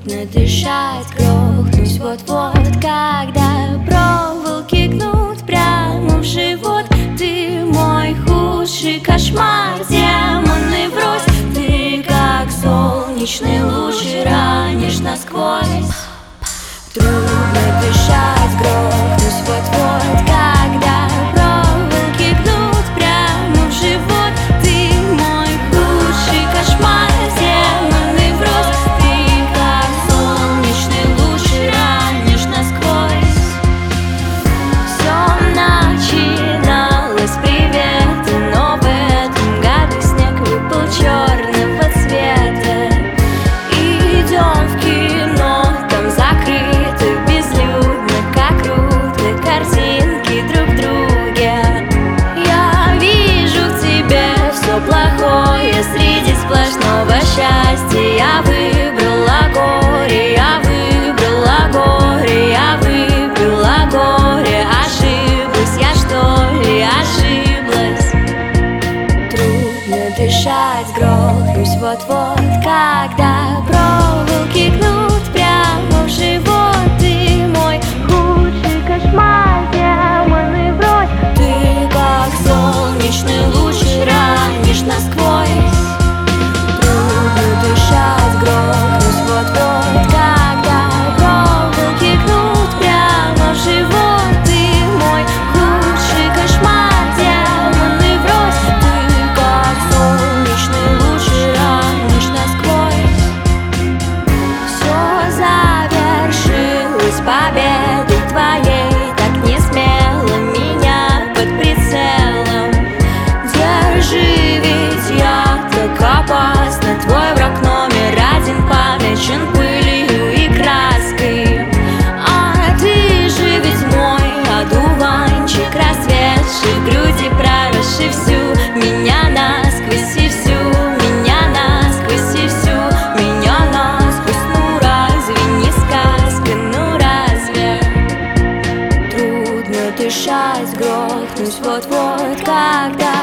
Трудно дышать, грохнусь вот-вот, когда проволоки гнут прямо в живот. Ты мой худший кошмар, демоны врозь. Ты как солнечный луч и ранишь насквозь. Трудно дышать, грохнусь вот-вот, когда проволоки гнут прямо в живот. Ты мой худший кошмар, демоны врозь. Ты как солнечный луч и ранишь насквозь. Все начиналось привета, но в этом году снег выпал черного цвета. Идем в кино, там закрыто, безлюдно, как круто, картинки друг в друге. Я вижу в тебе все плохое среди сплошного счастья. Я выбрала горе, я выбрала горе, я выбрала горе. Ошиблась я, что ли, ошиблась? Трудно дышать, грохнусь вот-вот, когда проволоки гнут прямо в живот. Ты мой худший кошмар, демоны врозь. Ты как солнечный луч и ранишь насквозь. Трудно дышать, грохнусь вот-вот, когда проволоки гнут прямо в живот. Ты мой худший кошмар, демоны врозь. Ты как солнечный луч и ранишь насквозь. Все завершилось победой твоей, так не смело меня под прицелом. Держи, ведь я так опасна. Твой враг номер один помечен пылью и краской. А ты же ведь мой одуванчик, расцветший в груди, проросший всю меня насквозь и всю меня насквозь и всю меня насквозь. Ну разве не сказка, ну разве? Трудно дышать, грохнусь вот-вот, когда